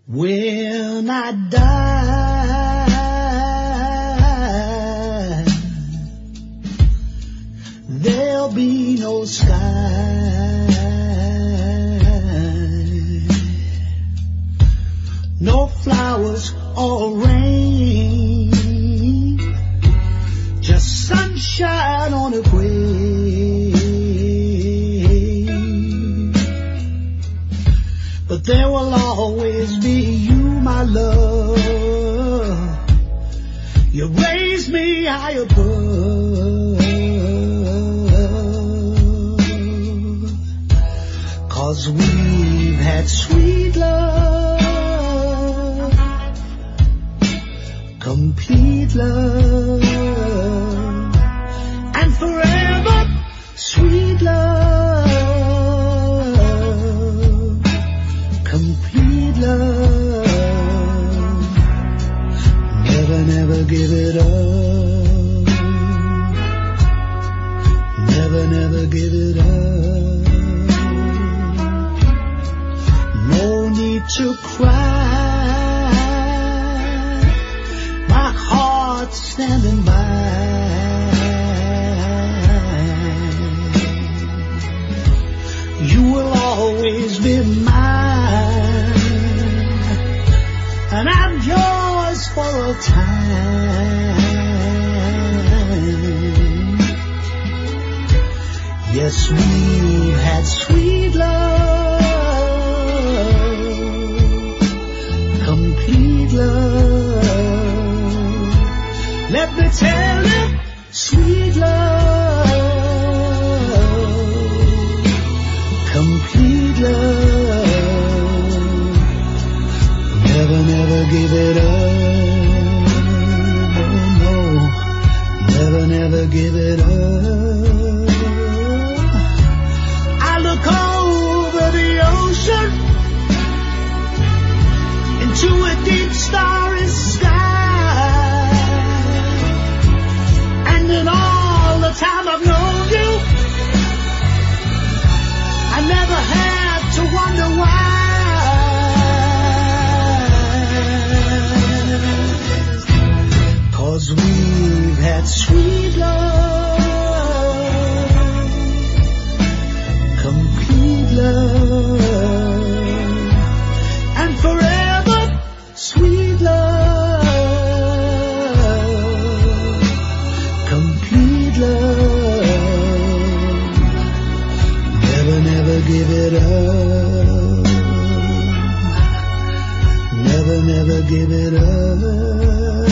When I die, there'll be no sky, no flowers or rain, just sunshine on a grave. But there will always be you, my love. You raise me high above, 'cause we've had sweet love, complete love, and forever sweet love, complete love. Never, never give it up. Never, never give it up. No need to cry. My heart's standing by. You will always be mine, and I'm yours for a time. Yes, we've had sweet love, complete love. Let me tell you, sweet love, complete love. Never, never give it up. No, never, never give it up. I look over the ocean into a deep starry sky, and in all the time I've known you, I never had to wonder why. 'Cause we've had sweet love, complete love, and forever sweet love, complete love. Never, never give it up. Never, never give it up.